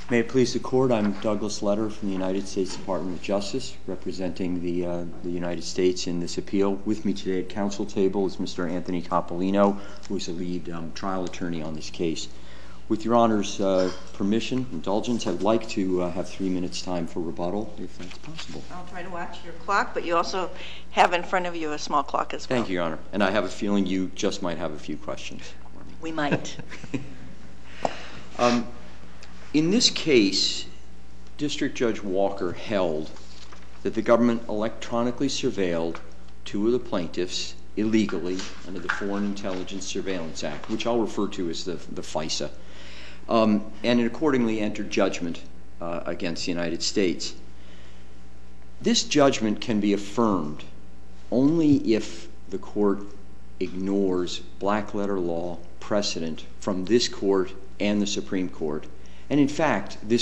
May it please the Court, I'm Douglas Letter from the United States Department of Justice, representing the United States in this appeal. With me today at council table is Mr. Anthony Topolino, who is the lead trial attorney on this case. With Your Honor's permission, indulgence, I'd like to have 3 minutes time for rebuttal, if that's possible. I'll try to watch your clock, but you also have in front of you a small clock as well. Thank you, Your Honor. And I have a feeling you just might have a few questions for me. We might. In this case, District Judge Walker held that the government electronically surveilled two of the plaintiffs illegally under the Foreign Intelligence Surveillance Act, which I'll refer to as the FISA, and it accordingly entered judgment against the United States. This judgment can be affirmed only if the court ignores black-letter law precedent from this court and the Supreme Court, and in fact, this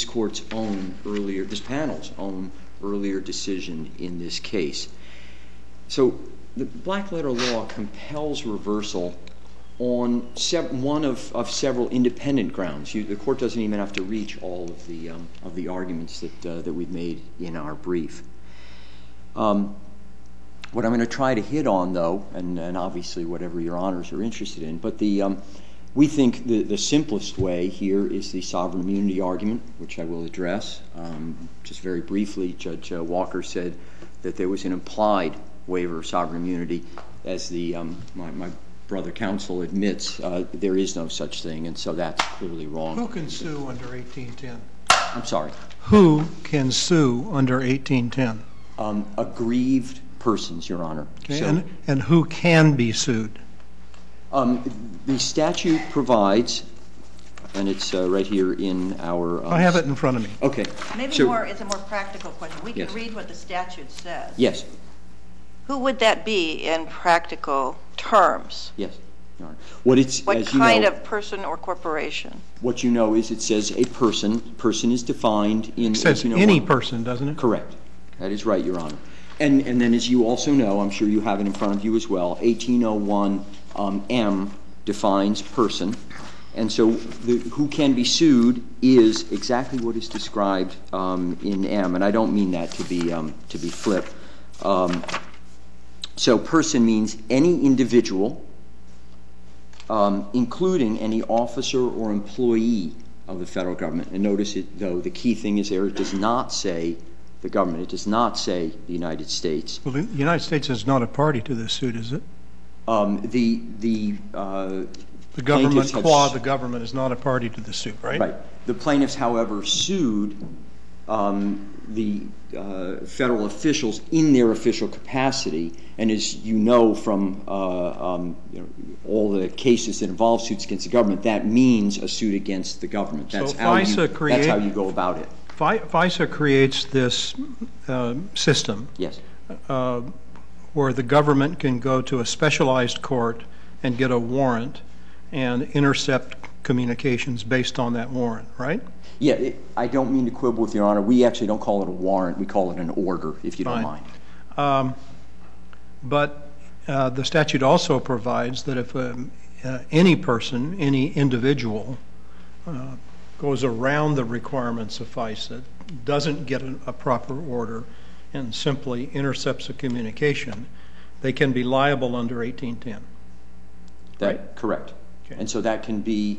panel's own earlier decision in this case. So the black-letter law compels reversal on one of several independent grounds. The court doesn't even have to reach all of the arguments that we've made in our brief. What I'm going to try to hit on, though, and obviously whatever Your Honors are interested in, but we think the simplest way here is the sovereign immunity argument, which I will address. Just very briefly, Judge Walker said that there was an implied waiver of sovereign immunity. As my brother counsel admits, there is no such thing, and so that's clearly wrong. Who can sue under 1810? I'm sorry? Who can sue under 1810? Aggrieved persons, Your Honor. Okay, and who can be sued? The statute provides, and it's right here in our... I have it in front of me. Okay. Maybe it's a more practical question. We can Yes. read what the statute says. Yes. Who would that be in practical terms? Yes, Your Honor. What kind of person or corporation? What you know is it says a person. Person is defined in... It says any person, doesn't it? Correct. That is right, Your Honor. And then, as you also know, I'm sure you have it in front of you as well, 1801 M defines person. And so who can be sued is exactly what is described in M, and I don't mean that to be flip. So person means any individual, including any officer or employee of the federal government. And notice it, though, the key thing is there, it does not say the government. It does not say the United States. Well, the United States is not a party to this suit, is it? The government, the government, is not a party to the suit, right? Right. The plaintiffs, however, sued the federal officials in their official capacity, and as you know from all the cases that involve suits against the government, that means a suit against the government. That's how you go about it. FISA creates this system. Yes. Where the government can go to a specialized court and get a warrant and intercept communications based on that warrant, right? Yeah, I don't mean to quibble with Your Honor. We actually don't call it a warrant. We call it an order, if you don't mind. But the statute also provides that if any person, any individual, goes around the requirements of FISA, doesn't get a proper order, and simply intercepts a communication, they can be liable under 1810. Right? Correct. Okay. And so that can be...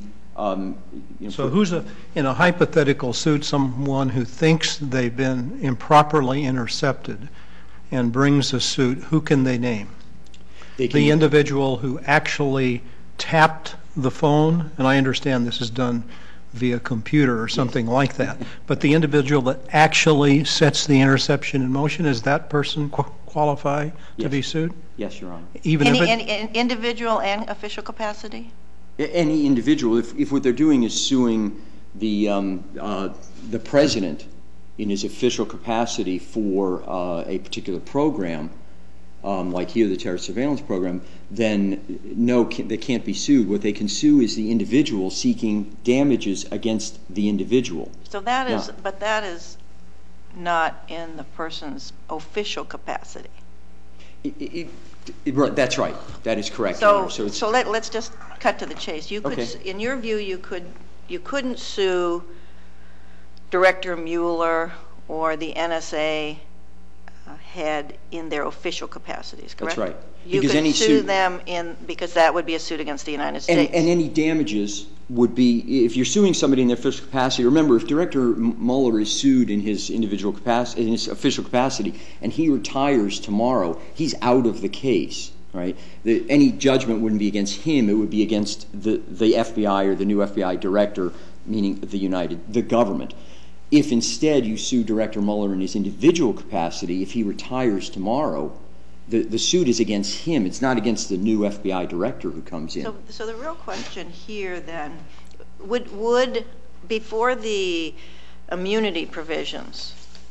so who's in a hypothetical suit, someone who thinks they've been improperly intercepted and brings a suit, who can they name? The individual who actually tapped the phone, and I understand this is done via computer or something like that, but the individual that actually sets the interception in motion, is that person qualify to be sued? Yes, Your Honor. Any individual and official capacity? Any individual, if what they're doing is suing the president in his official capacity for a particular program, like here the terrorist surveillance program, then no, they can't be sued. What they can sue is the individual seeking damages against the individual. So that is, but that is not in the person's official capacity. That's right. That is correct. So let's just cut to the chase. You could, okay. In your view, you couldn't sue Director Mueller or the NSA head in their official capacities, correct? That's right. You Because could any sue suit- them because that would be a suit against the United States. And any damages would be, if you're suing somebody in their official capacity, remember, if Director Mueller is sued in his individual capacity, in his official capacity, and he retires tomorrow, he's out of the case, right? Any judgment wouldn't be against him, it would be against the FBI or the new FBI director, meaning the government. If instead you sue Director Mueller in his individual capacity, if he retires tomorrow, the suit is against him. It's not against the new FBI director who comes in. So the real question here then, would before the immunity provisions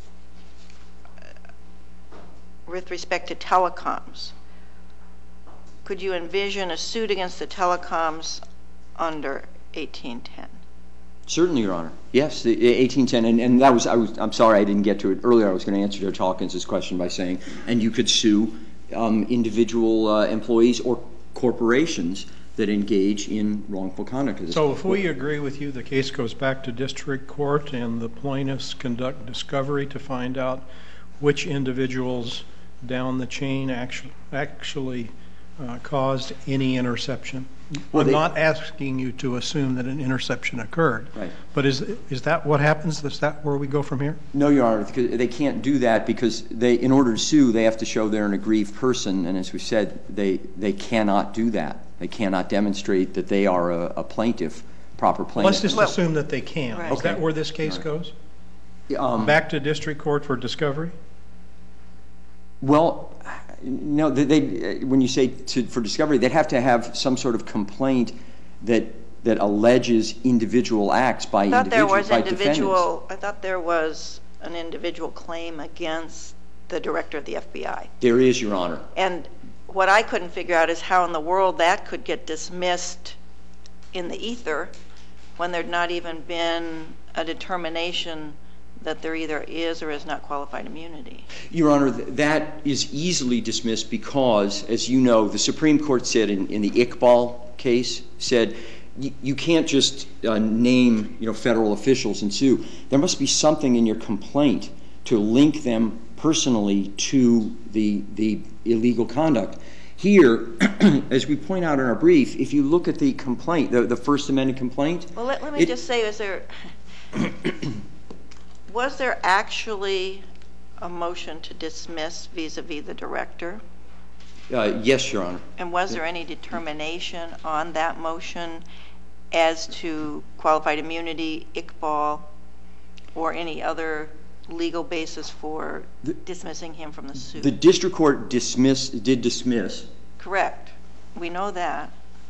with respect to telecoms, could you envision a suit against the telecoms under 1810? Certainly, Your Honor. Yes, the 1810, and that was, I'm sorry I didn't get to it earlier. I was going to answer Judge Hawkins' question by saying, and you could sue individual employees or corporations that engage in wrongful conduct. So if we agree with you, the case goes back to district court and the plaintiffs conduct discovery to find out which individuals down the chain actually caused any interception. I'm not asking you to assume that an interception occurred. Right. But is that what happens? Is that where we go from here? No, Your Honor, they can't do that because in order to sue, they have to show they're an aggrieved person, and as we said, they cannot do that. They cannot demonstrate that they are a plaintiff, proper plaintiff. Let's just assume that they can. Right. Is that where this case goes? Back to district court for discovery? Well, no, when you say for discovery, they'd have to have some sort of complaint that alleges individual acts by defendants. I thought there was an individual claim against the director of the FBI. There is, Your Honor. And what I couldn't figure out is how in the world that could get dismissed in the ether when there'd not even been a determination that there either is or is not qualified immunity. Your Honor, that is easily dismissed because, as you know, the Supreme Court said in the Iqbal case, said you can't just name federal officials and sue. There must be something in your complaint to link them personally to the illegal conduct. Here, as we point out in our brief, if you look at the complaint, the First Amendment complaint... Well, let me just say, was there actually a motion to dismiss vis-a-vis the director? Yes, Your Honor. And was there any determination on that motion as to qualified immunity, Iqbal, or any other legal basis for dismissing him from the suit? The district court did dismiss. Correct. We know that.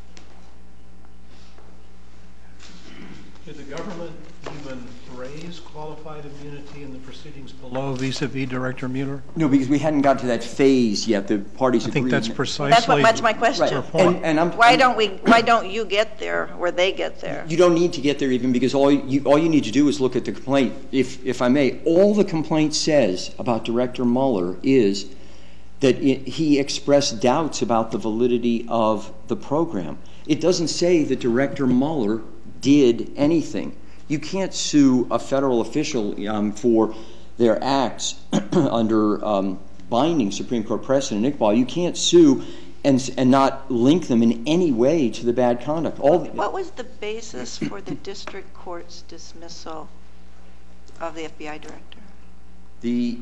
Did the government even raise qualified immunity in the proceedings below vis-a-vis Director Mueller? No, because we hadn't got to that phase yet. The parties agreed. I think that's precisely... That's my question. Right. Why don't you get there where they get there? You don't need to get there even because all you need to do is look at the complaint. If I may, all the complaint says about Director Mueller is that he expressed doubts about the validity of the program. It doesn't say that Director Mueller did anything. You can't sue a federal official for their acts under binding Supreme Court precedent. Iqbal, you can't sue and not link them in any way to the bad conduct. What was the basis for the district court's dismissal of the FBI director? The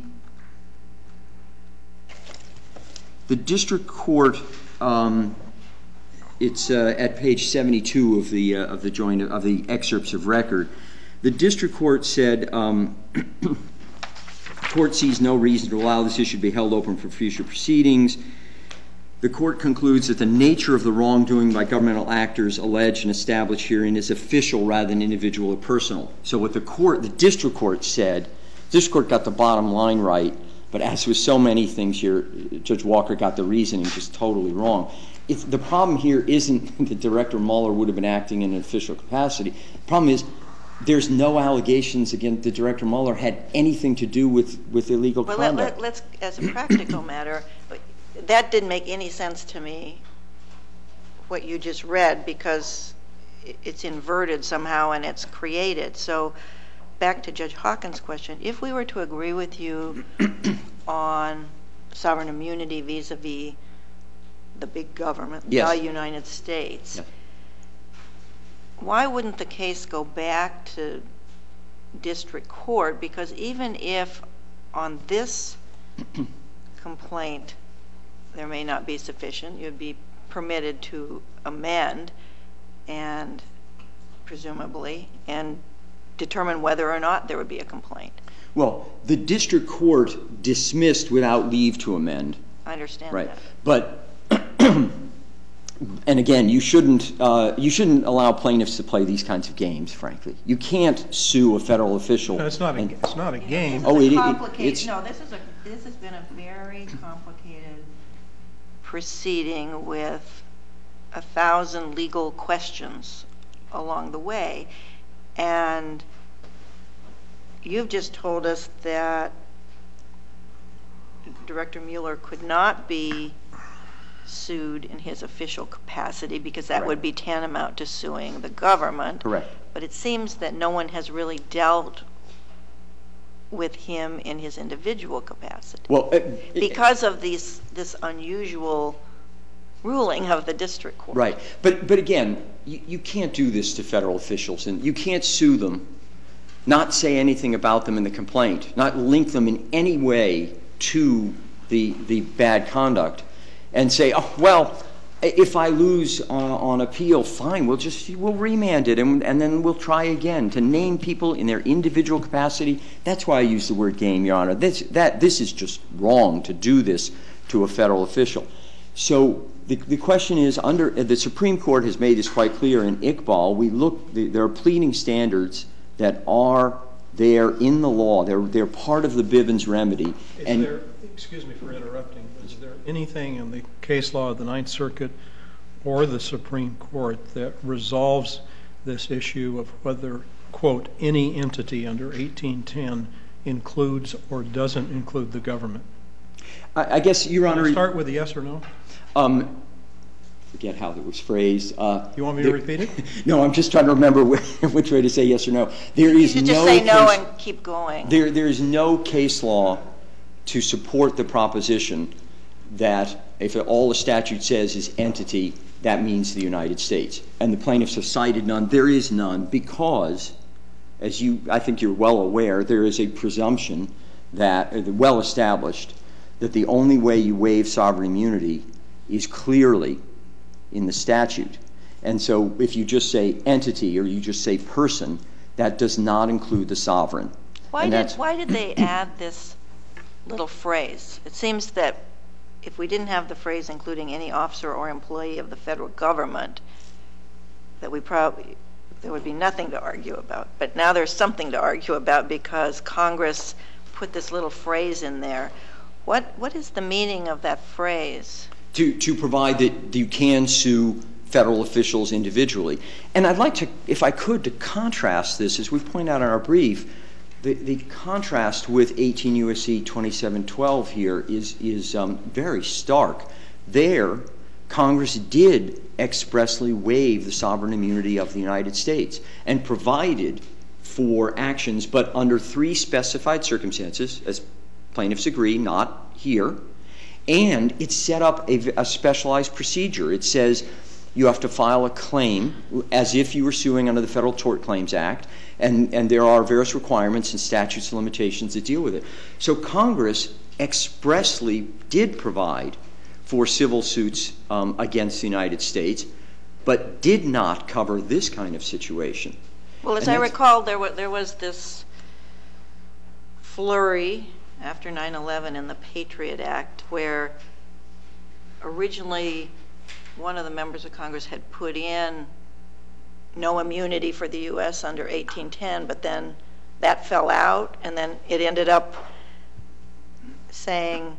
district court, it's at page 72 of the excerpts of record. The district court said, the court sees no reason to allow this issue to be held open for future proceedings. The court concludes that the nature of the wrongdoing by governmental actors alleged and established herein is official rather than individual or personal. So what the district court said, the district court got the bottom line right, but as with so many things here, Judge Walker got the reasoning just totally wrong. The problem here isn't that Director Mueller would have been acting in an official capacity. The problem is there's no allegations against that Director Mueller had anything to do with illegal conduct. Let's, as a practical matter, that didn't make any sense to me, what you just read, because it's inverted somehow and it's created. So back to Judge Hawkins' question, if we were to agree with you on sovereign immunity vis-a-vis the big government, Yes. the United States, Yes. why wouldn't the case go back to district court? Because even if on this complaint there may not be sufficient, you'd be permitted to amend and presumably and determine whether or not there would be a complaint. Well, the district court dismissed without leave to amend. I understand Right. that. But, and again, you shouldn't allow plaintiffs to play these kinds of games, frankly. You can't sue a federal official. No, it's not a game. Oh, This it- is complicated. it's- No, this has been a very complicated proceeding with 1,000 legal questions along the way. And you've just told us that Director Mueller could not be sued in his official capacity because that would be tantamount to suing the government. Correct. But it seems that no one has really dealt with him in his individual capacity Well, because of this unusual ruling of the district court. right. But again, you can't do this to federal officials, and you can't sue them, not say anything about them in the complaint, not link them in any way to the bad conduct, and say, oh, well, if I lose on appeal, fine, we'll remand it, and then we'll try again. To name people in their individual capacity, that's why I use the word game, Your Honor. This is just wrong to do this to a federal official. So the question is, the Supreme Court has made this quite clear in Iqbal. There are pleading standards that are there in the law. They're part of the Bivens remedy. Excuse me for interrupting, is there anything in the case law of the Ninth Circuit or the Supreme Court that resolves this issue of whether, quote, any entity under 1810 includes or doesn't include the government? I guess, Your Honor... Can I start with a yes or no? Forget how it was phrased. You want me to repeat it? No, I'm just trying to remember which way to say yes or no. There is You should just say no and keep going. There is no case law to support the proposition that if all the statute says is entity, that means the United States. And the plaintiffs have cited none. There is none because, as I think you're well aware, there is a presumption that, well established, that the only way you waive sovereign immunity is clearly in the statute. And so if you just say entity or you just say person, that does not include the sovereign. Why did they add this little phrase? It seems that if we didn't have the phrase including any officer or employee of the federal government, that there would be nothing to argue about. But now there's something to argue about because Congress put this little phrase in there. What is the meaning of that phrase? To provide that you can sue federal officials individually. And I'd like to, if I could, to contrast this, as we've pointed out in our brief, the contrast with 18 U.S.C. 2712 here is very stark. There, Congress did expressly waive the sovereign immunity of the United States and provided for actions, but under 3 specified circumstances, as plaintiffs agree, not here. And it set up a specialized procedure. It says you have to file a claim as if you were suing under the Federal Tort Claims Act, and there are various requirements and statutes and limitations that deal with it. So Congress expressly did provide for civil suits against the United States, but did not cover this kind of situation. Well, as I recall, there was this flurry after 9/11 in the Patriot Act where originally one of the members of Congress had put in no immunity for the U.S. under 1810, but then that fell out, and then it ended up saying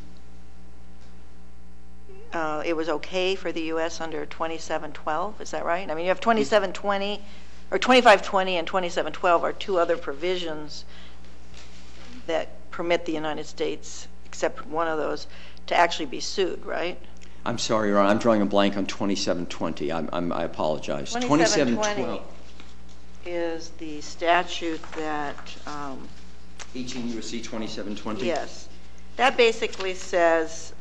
it was okay for the U.S. under 2712. Is that right? I mean, you have 2720, or 2520 and 2712 are 2 other provisions that permit the United States, except one of those, to actually be sued, right? I'm sorry, Your Honor, I'm drawing a blank on 2720. I apologize. 2720. is the statute that, 18 U.S.C. 2720? yes, that basically says,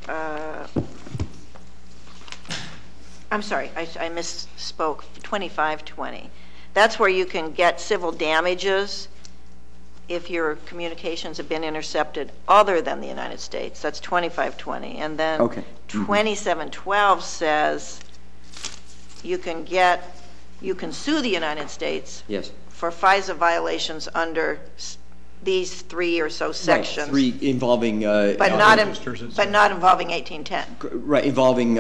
I'm sorry, I misspoke, 2520. That's where you can get civil damages if your communications have been intercepted other than the United States. That's 2520. And then Okay. 2712 says you can sue the United States Yes. for FISA violations under these 3 or so sections. Right, 3 involving... but not involving 1810. Right, involving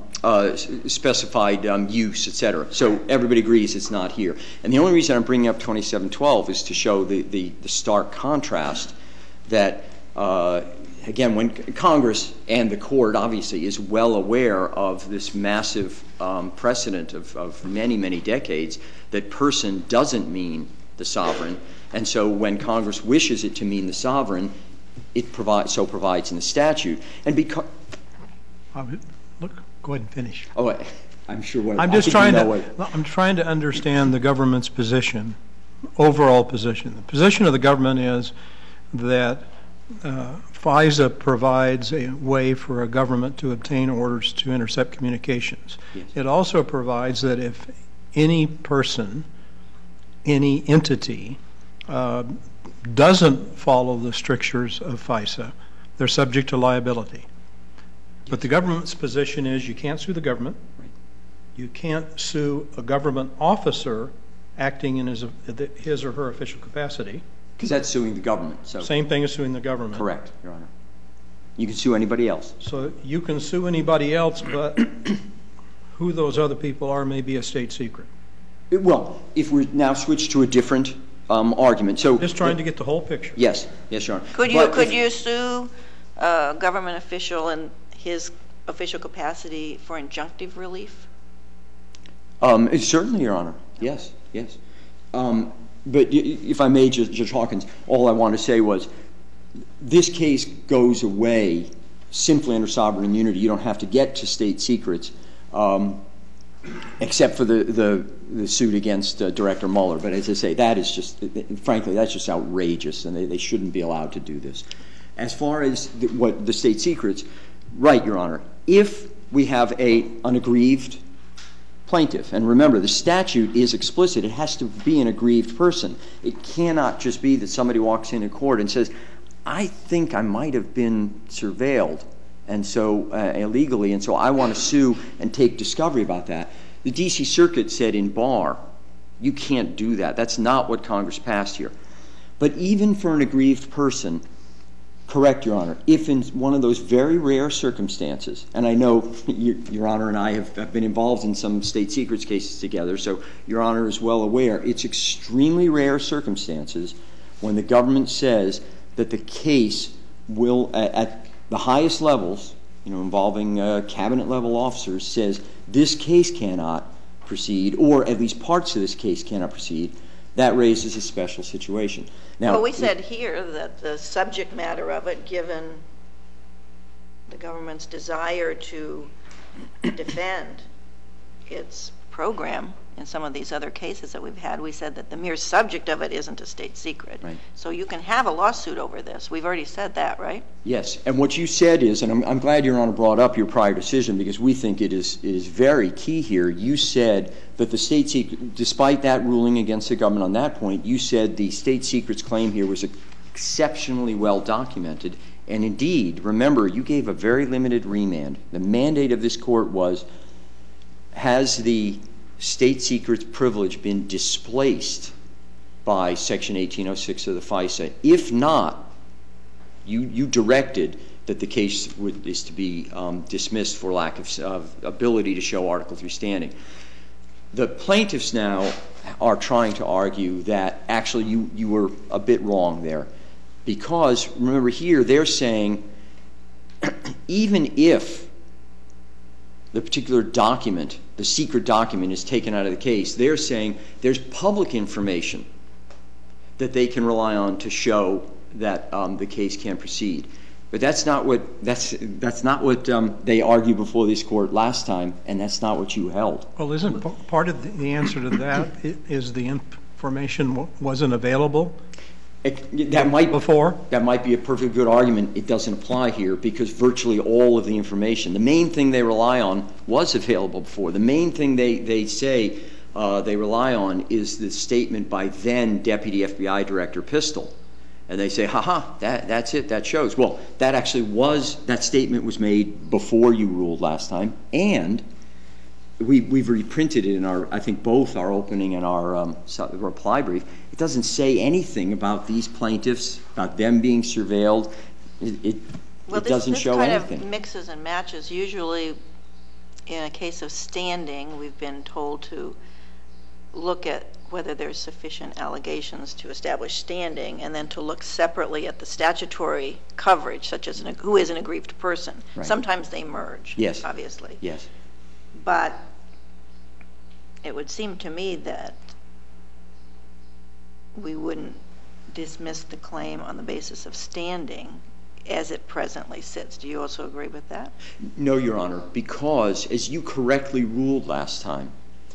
specified use, et cetera. So everybody agrees it's not here. And the only reason I'm bringing up 2712 is to show the stark contrast that, again, when Congress and the court obviously is well aware of this massive precedent of many, many decades, that person doesn't mean the sovereign. And so when Congress wishes it to mean the sovereign, it provides in the statute. And because... Look, go ahead and finish. Oh, I'm sure what... I'm trying to understand the government's position, overall position. The position of the government is that FISA provides a way for a government to obtain orders to intercept communications. Yes. It also provides that if any person, any entity, doesn't follow the strictures of FISA, they're subject to liability. But the government's position is you can't sue the government. Right. You can't sue a government officer acting in his or her official capacity. Because that's suing the government. So Same thing as suing the government. correct, Your Honor. You can sue anybody else. So you can sue anybody else, but who those other people are may be a state secret. Well, if we now switch to a different argument. So Just trying to get the whole picture. Yes, Your Honor. Could But you sue a government official in his official capacity for injunctive relief? Certainly, Your Honor. Yes. But if I may, Judge Hawkins, all I want to say was this case goes away simply under sovereign immunity. You don't have to get to state secrets, except for the suit against Director Mueller. But as I say, that is just, frankly, that's just outrageous, and they shouldn't be allowed to do this. As far as what the state secrets, right, Your Honor, if we have an aggrieved plaintiff, and remember, the statute is explicit, it has to be an aggrieved person. It cannot just be that somebody walks into court and says, I think I might have been surveilled, and so illegally, and so I want to sue and take discovery about that. The D.C. Circuit said in Barr, you can't do that. That's not what Congress passed here. But even for an aggrieved person, correct, Your Honor, if in one of those very rare circumstances, and I know Your Honor and I have been involved in some state secrets cases together, so Your Honor is well aware, it's extremely rare circumstances when the government says that the case will, at the highest levels, involving cabinet-level officers, says this case cannot proceed, or at least parts of this case cannot proceed. That raises a special situation. Now, Well, we said here that the subject matter of it, given the government's desire to defend its program in some of these other cases that we've had, we said that the mere subject of it isn't a state secret. Right. So you can have a lawsuit over this. We've already said that, right? yes, and what you said is, and I'm glad Your Honor brought up your prior decision because we think it is very key here. You said that the state secret, despite that ruling against the government on that point, you said the state secrets claim here was exceptionally well documented. And indeed, remember, you gave a very limited remand. The mandate of this court was, has the state secrets privilege been displaced by Section 1806 of the FISA? If not, you directed that the case is to be dismissed for lack of ability to show Article III standing. The plaintiffs now are trying to argue that actually you were a bit wrong there, because remember here they're saying even if the particular document, the secret document, is taken out of the case, they're saying there's public information that they can rely on to show that the case can proceed. But that's not what they argued before this court last time, and that's not what you held. Well, isn't part of the answer to that is the information wasn't available That might before? That might be a perfectly good argument. It doesn't apply here because virtually all of the information, the main thing they rely on, was available before. The main thing they say they rely on is the statement by then Deputy FBI Director Pistol. And they say, that's it, that shows. Well, that statement was made before you ruled last time, and we've reprinted it in I think both our opening and our reply brief. It doesn't say anything about these plaintiffs, about them being surveilled. It doesn't show anything. This kind of mixes and matches. Usually, in a case of standing, we've been told to look at whether there's sufficient allegations to establish standing, and then to look separately at the statutory coverage, such as who is an aggrieved person. Right. Sometimes they merge, yes, obviously. Yes. But it would seem to me that we wouldn't dismiss the claim on the basis of standing as it presently sits. Do you also agree with that? No, Your Honor, because as you correctly ruled last time,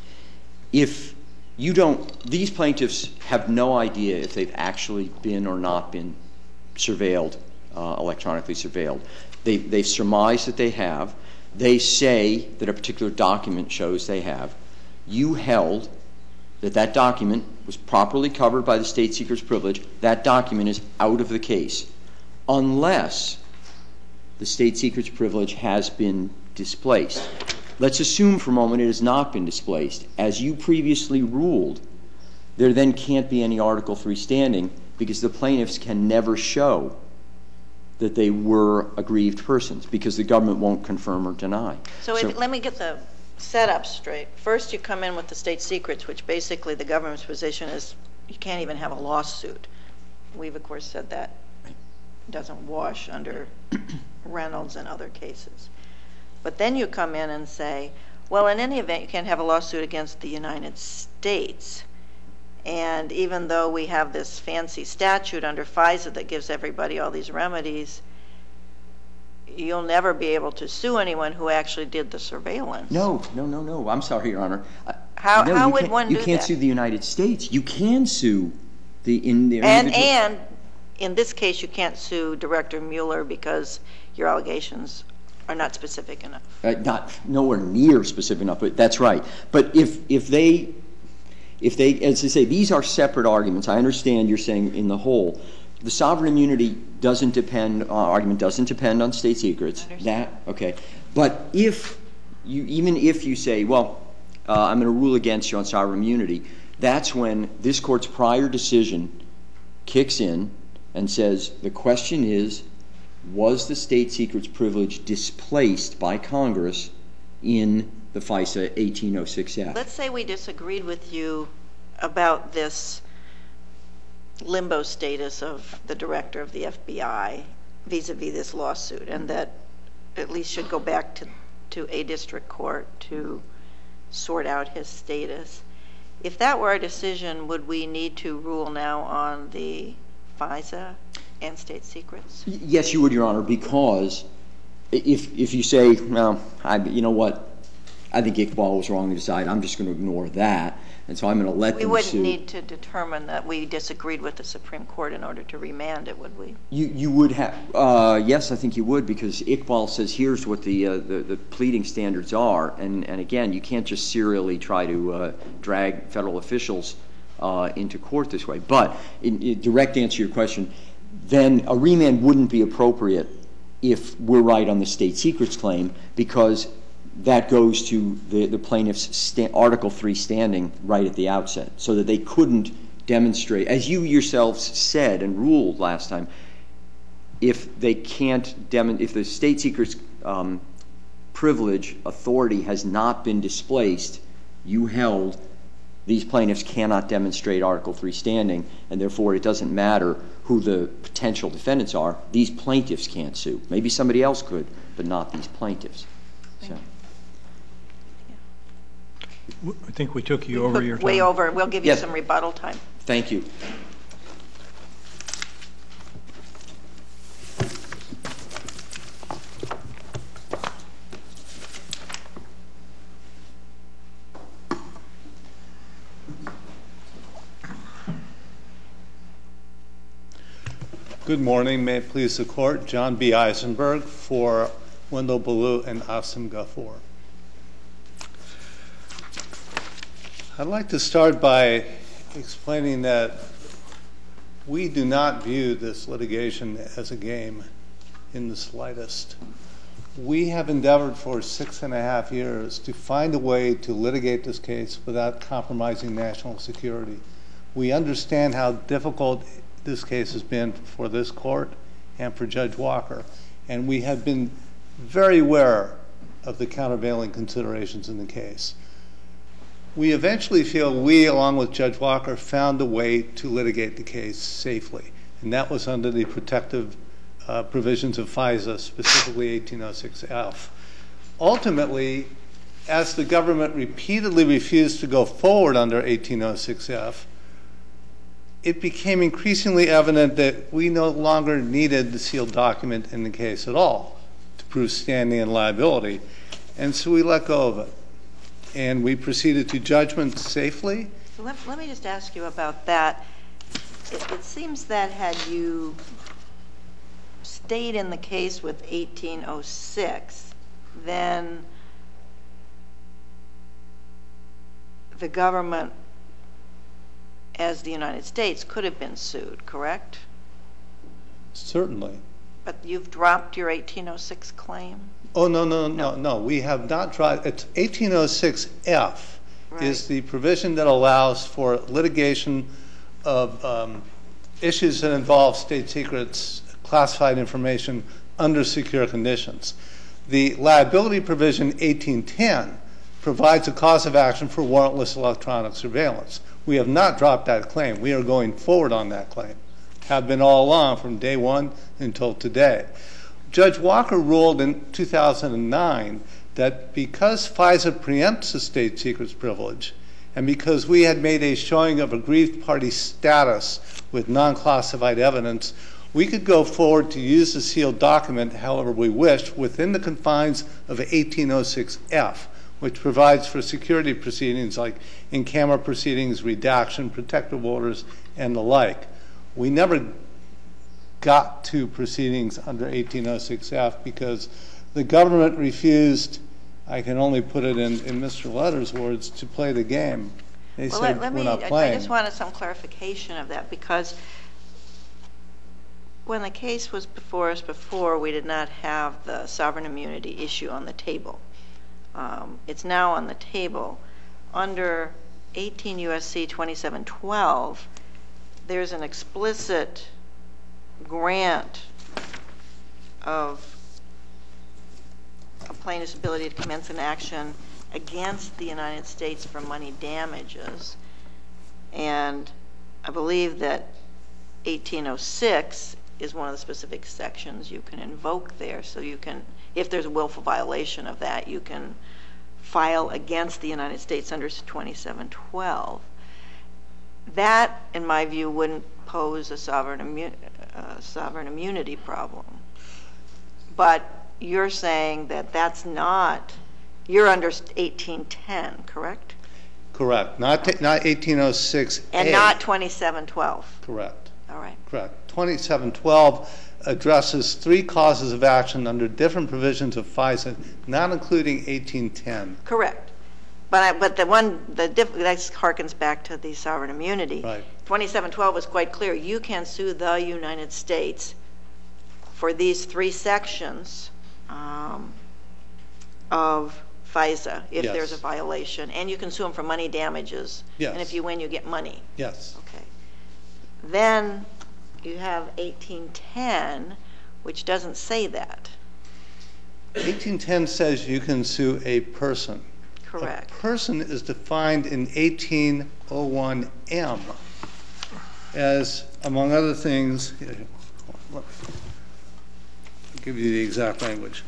these plaintiffs have no idea if they've actually been or not been surveilled, electronically surveilled. They've surmised that they have. They say that a particular document shows they have. You held that document was properly covered by the state secret's privilege. That document is out of the case unless the state secret's privilege has been displaced. Let's assume for a moment it has not been displaced. As you previously ruled, there then can't be any Article III standing because the plaintiffs can never show that they were aggrieved persons because the government won't confirm or deny. So let me get the setup straight. First, you come in with the state secrets, which basically the government's position is you can't even have a lawsuit. We've, of course, said that doesn't wash under Reynolds and other cases. But then you come in and say, well, in any event, you can't have a lawsuit against the United States. And even though we have this fancy statute under FISA that gives everybody all these remedies, you'll never be able to sue anyone who actually did the surveillance. No. I'm sorry, Your Honor. How would one do that? You can't sue the United States. You can sue the And in this case, you can't sue Director Mueller because your allegations are not specific enough. Not nowhere near specific enough, but that's right. But if they, as I say, these are separate arguments. I understand you're saying in the whole, the sovereign immunity argument doesn't depend on state secrets. Okay. But even if you say, well, I'm going to rule against you on sovereign immunity, that's when this court's prior decision kicks in and says the question is, was the state secret's privilege displaced by Congress in the FISA 1806 Act? Let's say we disagreed with you about this limbo status of the director of the FBI vis-a-vis this lawsuit, and that at least should go back to a district court to sort out his status. If that were our decision, would we need to rule now on the FISA and state secrets? Yes, you would, Your Honor, because if you say, well, you know what, I think Iqbal was wrong to decide, I'm just going to ignore that, and so I'm going to let them sue. We wouldn't need to determine that we disagreed with the Supreme Court in order to remand it, would we? You would have, yes, I think you would, because Iqbal says here's what the pleading standards are, and again, you can't just serially try to drag federal officials into court this way. But in direct answer to your question, then a remand wouldn't be appropriate if we're right on the state secrets claim, because that goes to the plaintiff's Article III standing right at the outset, so that they couldn't demonstrate, as you yourselves said and ruled last time, if they can't if the state secrets privilege authority has not been displaced, you held these plaintiffs cannot demonstrate Article III standing, and therefore it doesn't matter who the potential defendants are. These plaintiffs can't sue. Maybe somebody else could, but not these plaintiffs. So. I think we took you over your time. Way over. We'll give you some rebuttal time. Thank you. Good morning. May it please the Court. John B. Eisenberg for Wendell Ballou and Asim Ghafoor. I'd like to start by explaining that we do not view this litigation as a game in the slightest. We have endeavored for 6.5 years to find a way to litigate this case without compromising national security. We understand how difficult this case has been for this court and for Judge Walker, and we have been very aware of the countervailing considerations in the case. We eventually feel we, along with Judge Walker, found a way to litigate the case safely, and that was under the protective provisions of FISA, specifically 1806F. Ultimately, as the government repeatedly refused to go forward under 1806F, it became increasingly evident that we no longer needed the sealed document in the case at all to prove standing and liability, and so we let go of it. And we proceeded to judgment safely. So let me just ask you about that. It seems that had you stayed in the case with 1806, then the government, as the United States, could have been sued, correct? Certainly. But you've dropped your 1806 claim? Oh, no. We have not dropped. It's 1806F is the provision that allows for litigation of issues that involve state secrets, classified information under secure conditions. The liability provision 1810 provides a cause of action for warrantless electronic surveillance. We have not dropped that claim. We are going forward on that claim, have been all along from day one until today. Judge Walker ruled in 2009 that because FISA preempts the state secrets privilege, and because we had made a showing of aggrieved party status with non-classified evidence, we could go forward to use the sealed document however we wished within the confines of 1806F, which provides for security proceedings like in-camera proceedings, redaction, protective orders, and the like. We never got to proceedings under 1806F because the government refused, I can only put it in Mr. Lutter's words, to play the game. They said, we're not playing. I just wanted some clarification of that, because when the case was before us before, we did not have the sovereign immunity issue on the table. It's now on the table. Under 18 U.S.C. 2712, there's an explicit grant of a plaintiff's ability to commence an action against the United States for money damages. And I believe that 1806 is one of the specific sections you can invoke there. So you can, if there's a willful violation of that, you can file against the United States under 2712. That, in my view, wouldn't pose a sovereign immunity problem. But you're saying that that's not, you're under 1810, correct? Correct. Not 1806A. And not 2712. Correct. All right. Correct. 2712 addresses 3 causes of action under different provisions of FISA, not including 1810. Correct. But that harkens back to the sovereign immunity. Right. 2712 was quite clear. You can sue the United States for these 3 sections of FISA if Yes. there's a violation, and you can sue them for money damages. Yes. And if you win, you get money. Yes. Okay. Then you have 1810, which doesn't say that. 1810 says you can sue a person. Correct. A person is defined in 1801M as, among other things, I'll give you the exact language.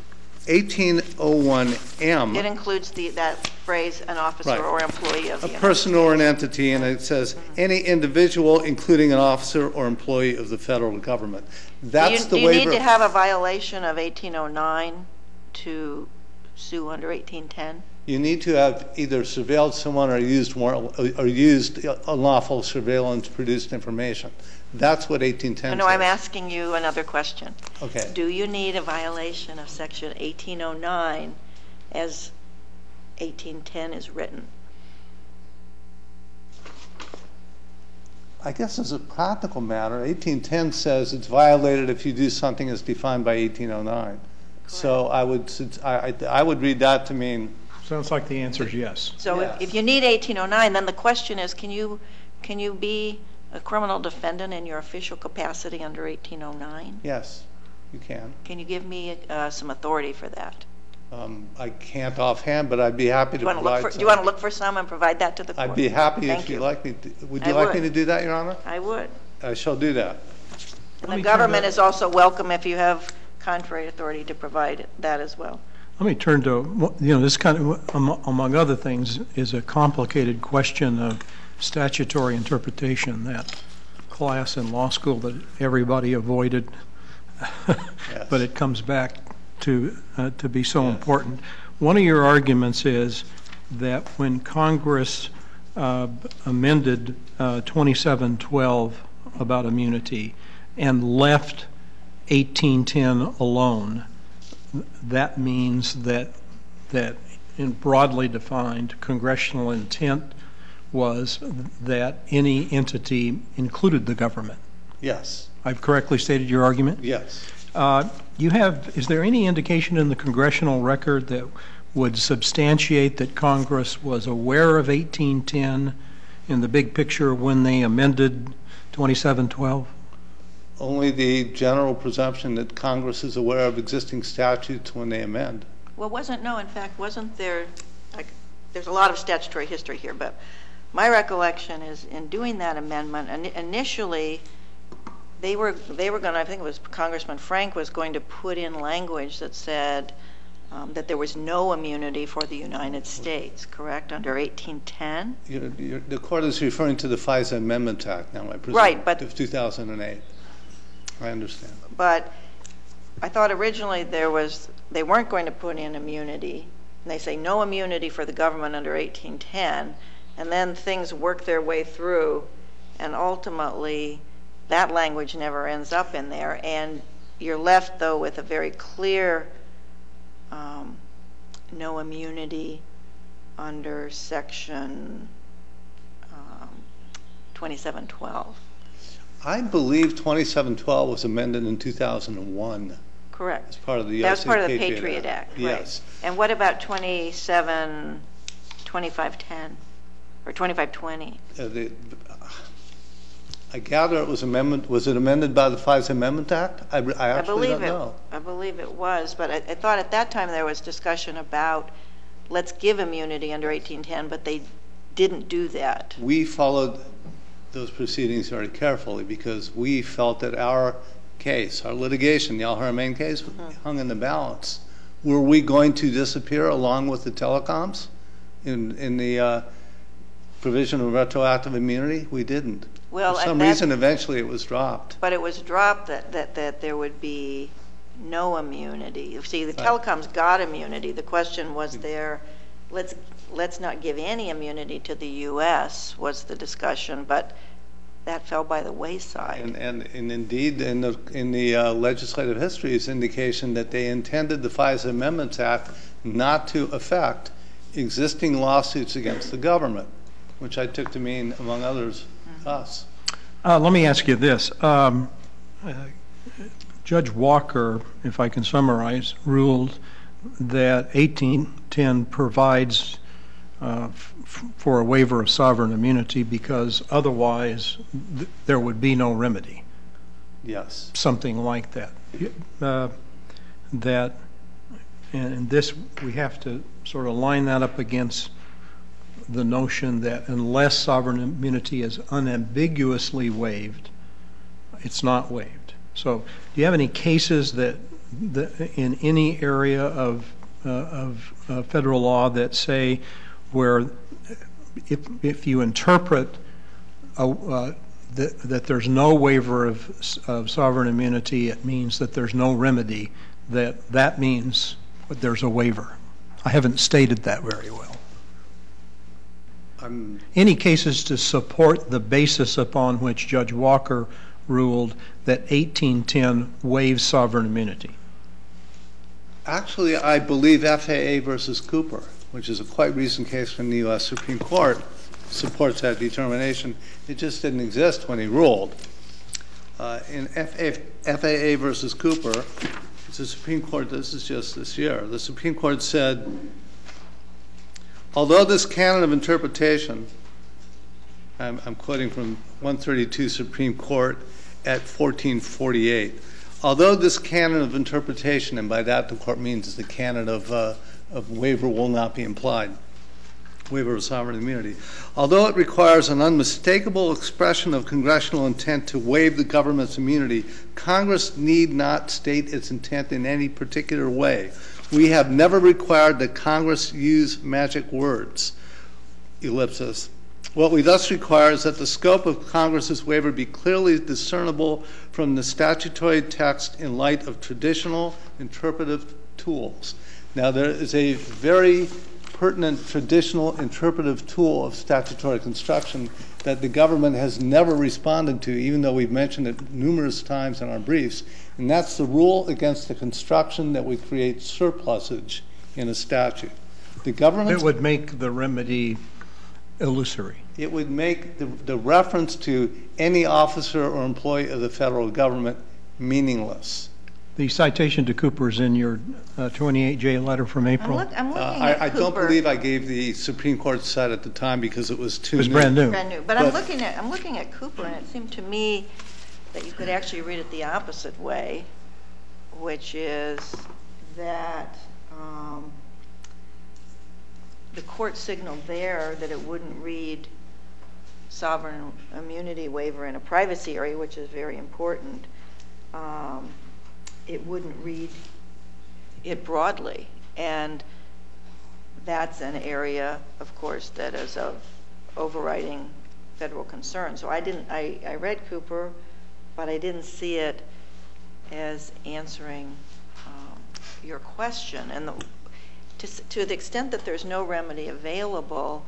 1801M. It includes that phrase, an officer Right. or employee of the A United person or an entity, and it says any individual, including an officer or employee of the federal government. That's the Do you waiver. need to have a violation of 1809 to sue under 1810? You need to have either surveilled someone or used unlawful surveillance produced information. That's what 1810 No, I'm says. asking you another question. Okay. Do you need a violation of Section 1809 as 1810 is written? I guess as a practical matter, 1810 says it's violated if you do something as defined by 1809. So I would read that to mean, Sounds like the answer is yes. So Yes. if you need 1809, then the question is, can you be a criminal defendant in your official capacity under 1809? yes, you can. Can you give me some authority for that? I can't offhand, but I'd be happy to provide some. Do you want to look for some and provide that to the court? I'd be happy Thank if you'd you. like me to. Would I you like would. me to do that, Your Honor? I would. I shall do that. And Let the me turn government to- is also welcome if you have contrary authority to provide that as well. Let me turn to, this kind of, among other things, is a complicated question of statutory interpretation, that class in law school that everybody avoided, but it comes back to be so Yes. important. One of your arguments is that when Congress amended 2712 about immunity and left 1810 alone, that means that in broadly defined congressional intent was that any entity included the government. Yes, I've correctly stated your argument? yes. Is there any indication in the congressional record that would substantiate that Congress was aware of 1810 in the big picture when they amended 2712? Only the general presumption that Congress is aware of existing statutes when they amend. Well, in fact, wasn't there, there's a lot of statutory history here, but my recollection is in doing that amendment, initially, they were going to, I think it was Congressman Frank was going to put in language that said that there was no immunity for the United States, correct, under 1810? The court is referring to the FISA Amendment Act now, I presume. Right, but- Of 2008. I understand. But I thought originally they weren't going to put in immunity. And they say no immunity for the government under 1810, and then things work their way through, and ultimately that language never ends up in there, and you're left though with a very clear no immunity under section 2712. I believe 2712 was amended in 2001 Correct. as part of the That was USA part of the Patriot Act, right. Yes. And what about 2510 or 2520? I gather it was amended by the FISA Amendment Act? I actually don't know. I believe it was, but I thought at that time there was discussion about let's give immunity under 1810, but they didn't do that. We followed those proceedings very carefully because we felt that our case, our litigation, the Al Haramain case, hung in the balance. Were we going to disappear along with the telecoms in the provision of retroactive immunity? We didn't. Well, For some reason, eventually it was dropped. But it was dropped that there would be no immunity. You see, the telecoms got immunity. The question was there, let's not give any immunity to the U.S. was the discussion, but that fell by the wayside. And indeed, in the legislative history is indication that they intended the FISA Amendments Act not to affect existing lawsuits against the government, which I took to mean, among others, us. Let me ask you this. Judge Walker, if I can summarize, ruled that 1810 provides for a waiver of sovereign immunity because otherwise there would be no remedy. Yes. Something like that. And this, we have to sort of line that up against the notion that unless sovereign immunity is unambiguously waived, it's not waived. So do you have any cases that in any area of federal law that say where if you interpret that there's no waiver of sovereign immunity, it means that there's no remedy, that means there's a waiver? I haven't stated that very well. Any cases to support the basis upon which Judge Walker ruled that 1810 waives sovereign immunity? Actually, I believe FAA versus Cooper, which is a quite recent case from the U.S. Supreme Court, supports that determination. It just didn't exist when he ruled. In FAA versus Cooper, it's the Supreme Court, this is just this year, the Supreme Court said, although this canon of interpretation, I'm quoting from 132 Supreme Court at 1448, although this canon of interpretation, and by that the court means the canon of waiver will not be implied, waiver of sovereign immunity, although it requires an unmistakable expression of congressional intent to waive the government's immunity, Congress need not state its intent in any particular way. We have never required that Congress use magic words, ellipsis. What we thus require is that the scope of Congress's waiver be clearly discernible from the statutory text in light of traditional interpretive tools. Now, there is a very pertinent traditional interpretive tool of statutory construction that the government has never responded to, even though we've mentioned it numerous times in our briefs, and that's the rule against the construction that would create surplusage in a statute. The government... It would make the remedy illusory. It would make the reference to any officer or employee of the federal government meaningless. The citation to Cooper is in your 28J letter from April. I'm looking at Cooper. I don't believe I gave the Supreme Court side at the time because it was too new. It was brand new. Brand new. But I'm looking at Cooper, and it seemed to me that you could actually read it the opposite way, which is that the court signaled there that it wouldn't read sovereign immunity waiver in a privacy area, which is very important. It wouldn't read it broadly, and that's an area, of course, that is of overriding federal concern. So I read Cooper, but I didn't see it as answering your question. And to the extent that there's no remedy available,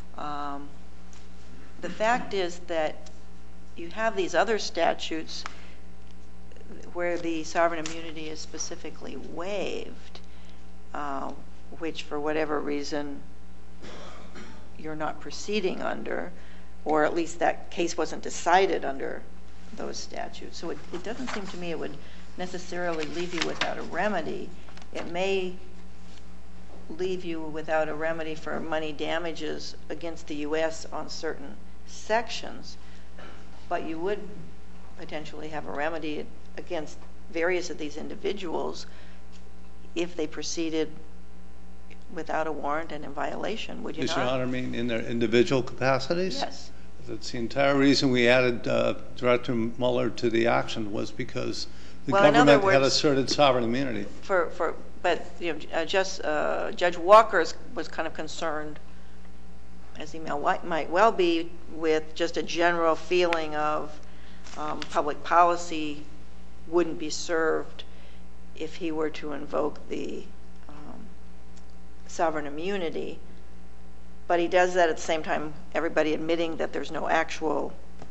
the fact is that you have these other statutes where the sovereign immunity is specifically waived, which for whatever reason you're not proceeding under, or at least that case wasn't decided under those statutes. So it doesn't seem to me it would necessarily leave you without a remedy. It may leave you without a remedy for money damages against the U.S. on certain sections, but you would potentially have a remedy against various of these individuals if they proceeded without a warrant and in violation, would you not? Does Your Honor mean in their individual capacities? Yes. That's the entire reason we added Director Mueller to the action, was because the government had asserted sovereign immunity. But Judge Walker was kind of concerned, as he might well be, with just a general feeling of public policy wouldn't be served if he were to invoke the sovereign immunity. But he does that at the same time, everybody admitting that there's no actual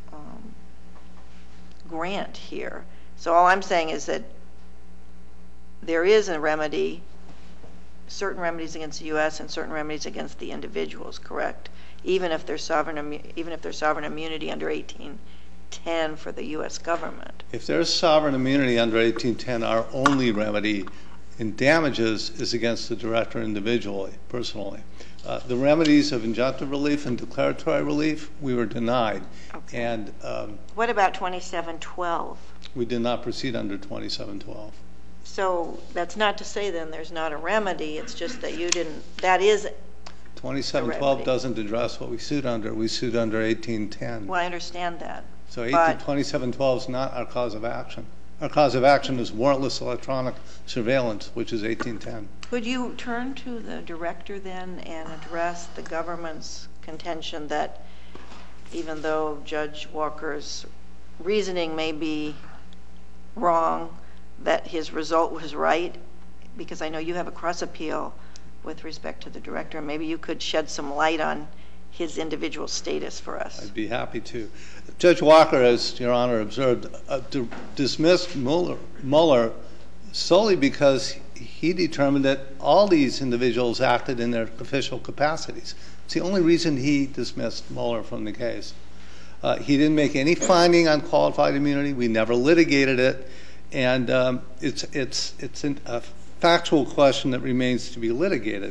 grant here. So all I'm saying is that there is a remedy, certain remedies against the U.S. and certain remedies against the individuals, correct? Even if there's sovereign immunity under 1810 for the U.S. government. If there's sovereign immunity under 1810, our only remedy in damages is against the director individually, personally. The remedies of injunctive relief and declaratory relief, we were denied. Okay. And what about 2712? We did not proceed under 2712. So that's not to say then there's not a remedy. It's just that you didn't. That is 2712 doesn't address what we sued under. We sued under 1810. Well, I understand that. So 2712 is not our cause of action. Our cause of action is warrantless electronic surveillance, which is 1810. Could you turn to the director then and address the government's contention that even though Judge Walker's reasoning may be wrong, that his result was right? Because I know you have a cross appeal with respect to the director. Maybe you could shed some light on his individual status for us. I'd be happy to. Judge Walker, as Your Honor observed, dismissed Mueller solely because he determined that all these individuals acted in their official capacities. It's the only reason he dismissed Mueller from the case. He didn't make any finding on qualified immunity. We never litigated it. And it's a factual question that remains to be litigated.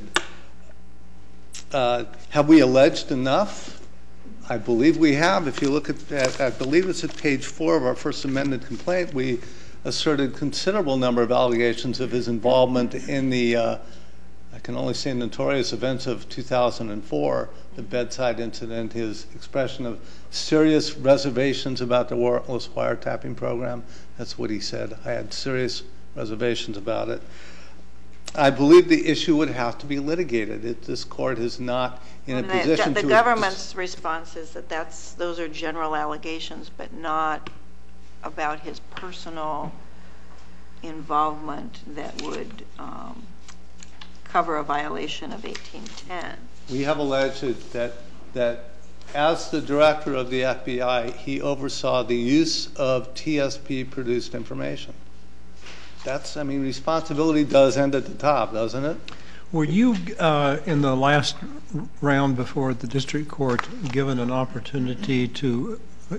Have we alleged enough? I believe we have. If you look at, I believe it's at page 4 of our first amended complaint, we asserted considerable number of allegations of his involvement in the, I can only say notorious events of 2004, the bedside incident, his expression of serious reservations about the warrantless wiretapping program. That's what he said. I had serious reservations about it. I believe the issue would have to be litigated. This court is not in a position to... The government's response is that those are general allegations, but not about his personal involvement that would cover a violation of 1810. We have alleged that as the director of the FBI, he oversaw the use of TSP-produced information. That's, I mean, responsibility does end at the top, doesn't it? Were you, in the last round before the district court, given an opportunity to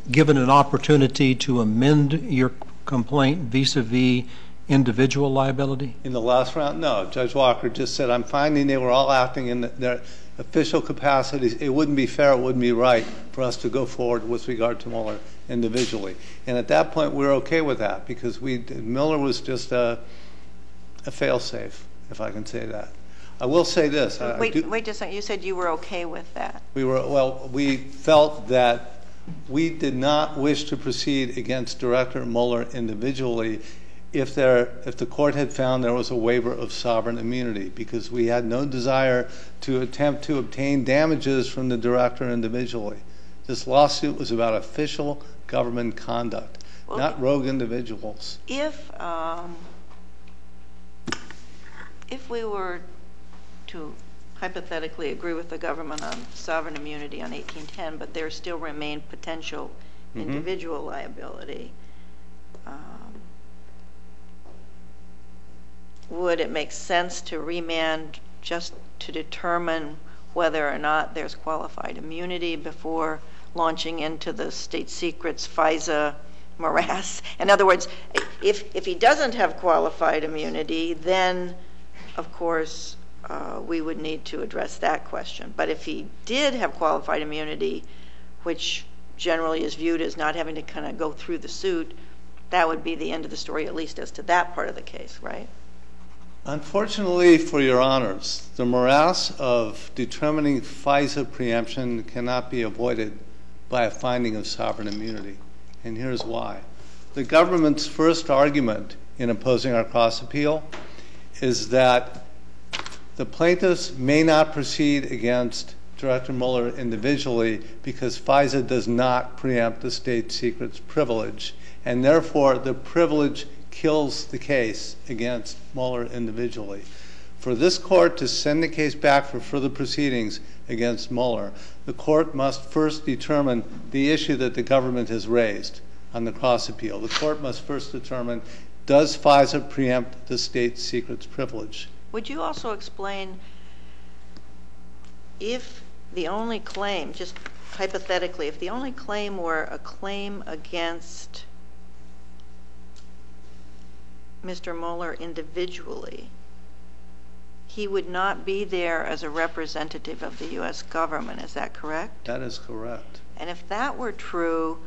amend your complaint vis-a-vis individual liability? In the last round, no. Judge Walker just said, I'm finding they were all acting in their official capacities. It wouldn't be fair, it wouldn't be right for us to go forward with regard to Mueller individually. And at that point, we were okay with that because Mueller was just a fail-safe, if I can say that. I will say this. Wait just a second. You said you were okay with that. We felt that we did not wish to proceed against Director Mueller individually if the court had found there was a waiver of sovereign immunity, because we had no desire to attempt to obtain damages from the director individually. This lawsuit was about official government conduct, not rogue individuals. If we were to hypothetically agree with the government on sovereign immunity on 1810, but there still remained potential individual liability, would it make sense to remand just to determine whether or not there's qualified immunity before launching into the state secrets FISA morass? In other words, if he doesn't have qualified immunity, then of course we would need to address that question. But if he did have qualified immunity, which generally is viewed as not having to kind of go through the suit, that would be the end of the story, at least as to that part of the case, right? Unfortunately for Your Honors, the morass of determining FISA preemption cannot be avoided by a finding of sovereign immunity. And here's why. The government's first argument in opposing our cross appeal is that the plaintiffs may not proceed against Director Mueller individually because FISA does not preempt the state secrets privilege, and therefore the privilege kills the case against Mueller individually. For this court to send the case back for further proceedings against Mueller, the court must first determine the issue that the government has raised on the cross appeal. The court must first determine, does FISA preempt the state secrets privilege? Would you also explain if the only claim, just hypothetically, if the only claim were a claim against Mr. Mueller individually, he would not be there as a representative of the U.S. government. Is that correct? That is correct. And if that were true,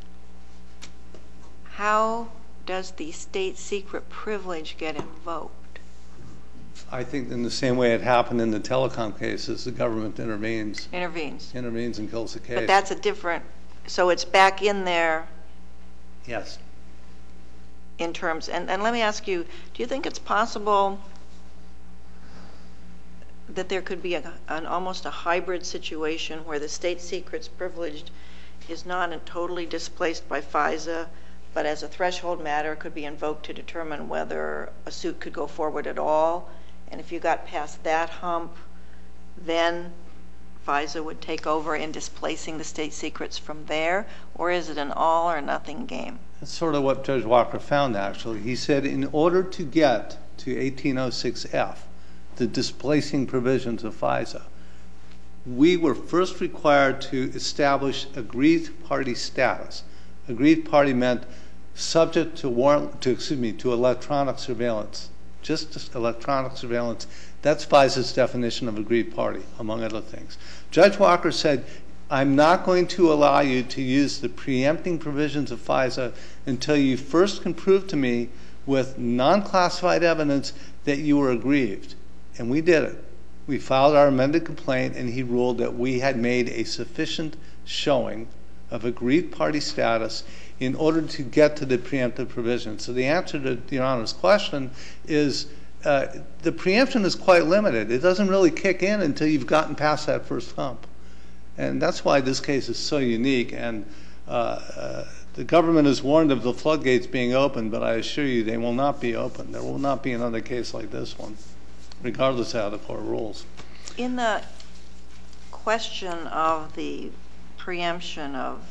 how does the state secret privilege get invoked? I think in the same way it happened in the telecom cases, the government intervenes and kills the case. But that's a different, so it's back in there. Yes. In terms, and let me ask you, do you think it's possible that there could be an almost a hybrid situation where the state secrets privileged is not totally displaced by FISA, but as a threshold matter could be invoked to determine whether a suit could go forward at all? And if you got past that hump, then FISA would take over in displacing the state secrets from there, or is it an all or nothing game? That's sort of what Judge Walker found, actually. He said in order to get to 1806F, the displacing provisions of FISA, we were first required to establish aggrieved party status. Aggrieved party meant subject to electronic surveillance. Just electronic surveillance. That's FISA's definition of aggrieved party, among other things. Judge Walker said, I'm not going to allow you to use the preempting provisions of FISA until you first can prove to me with non-classified evidence that you were aggrieved. And we did it. We filed our amended complaint, and he ruled that we had made a sufficient showing of aggrieved party status in order to get to the preemptive provision. So the answer to Your Honor's question is the preemption is quite limited. It doesn't really kick in until you've gotten past that first hump. And that's why this case is so unique. And the government is warned of the floodgates being open, but I assure you they will not be open. There will not be another case like this one, regardless of how the court rules. In the question of the preemption of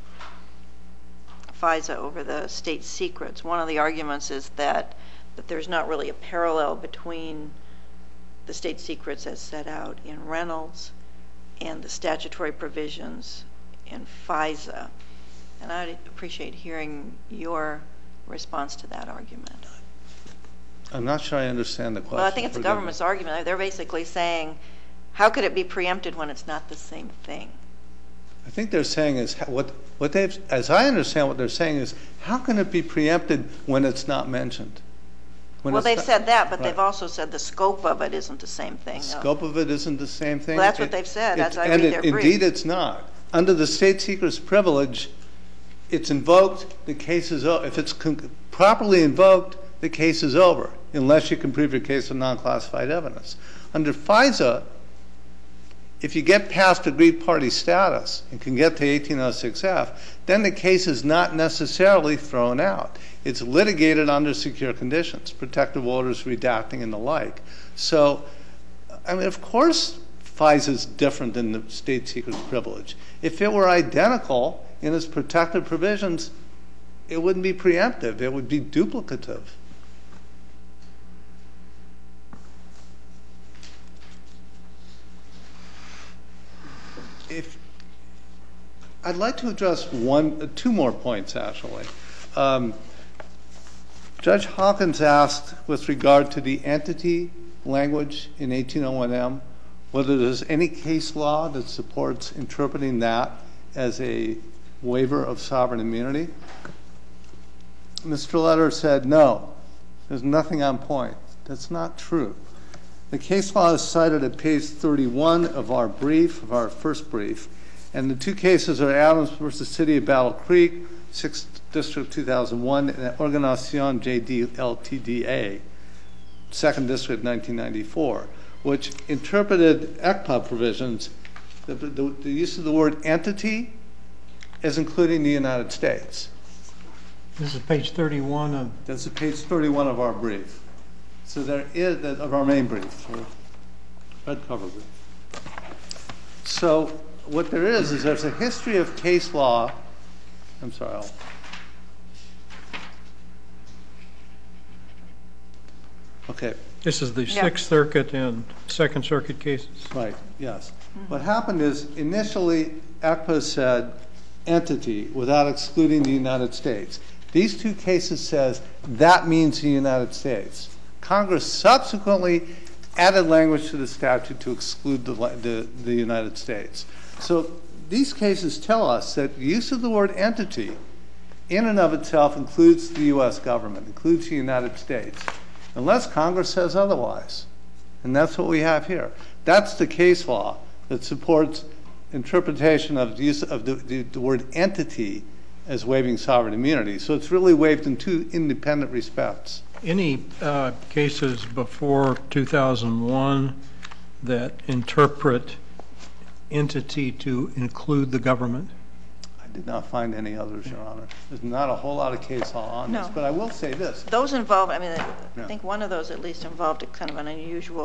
FISA over the state secrets, one of the arguments is that there's not really a parallel between the state secrets as set out in Reynolds and the statutory provisions in FISA. And I'd appreciate hearing your response to that argument. I'm not sure I understand the question. Well, I think it's the government's argument. They're basically saying, how could it be preempted when it's not the same thing? I think they're saying is what they've, as I understand what they're saying is, how can it be preempted when it's not mentioned? Well, they've said that, but they've also said the scope of it isn't the same thing. The scope of it isn't the same thing? Well, that's what they've said. That's I read their brief. Indeed, it's not. Under the state secret's privilege, it's invoked, the case is over. If it's properly invoked, the case is over, unless you can prove your case of non-classified evidence. Under FISA, if you get past aggrieved party status and can get to 1806F, then the case is not necessarily thrown out. It's litigated under secure conditions, protective orders, redacting, and the like. So, I mean, of course FISA is different than the state secret's privilege. If it were identical in its protective provisions, it wouldn't be preemptive. It would be duplicative. I'd like to address two more points, actually. Judge Hawkins asked, with regard to the entity language in 1801M, whether there's any case law that supports interpreting that as a waiver of sovereign immunity. Mr. Letter said, no, there's nothing on point. That's not true. The case law is cited at page 31 of our brief, of our first brief, and the two cases are Adams versus City of Battle Creek, 6th District 2001, and Organización JD Ltda, 2nd District 1994, which interpreted ECPA provisions, the use of the word entity as including the United States. This is page 31 of... That's page 31 of our brief. So there is, of our main brief, red cover brief. So what there is there's a history of case law. I'm sorry, okay. This is the Sixth Circuit and Second Circuit cases. Right, yes. What happened is initially ECPA said entity without excluding the United States. These two cases says that means the United States. Congress subsequently added language to the statute to exclude the United States. So these cases tell us that the use of the word entity in and of itself includes the U.S. government, includes the United States, unless Congress says otherwise. And that's what we have here. That's the case law that supports interpretation of the use of the word entity as waiving sovereign immunity. So it's really waived in two independent respects. Any cases before 2001 that interpret entity to include the government? I did not find any others, Your Honor. There's not a whole lot of case law on this, but I will say this. Those involve, I mean, I think one of those at least involved a kind of an unusual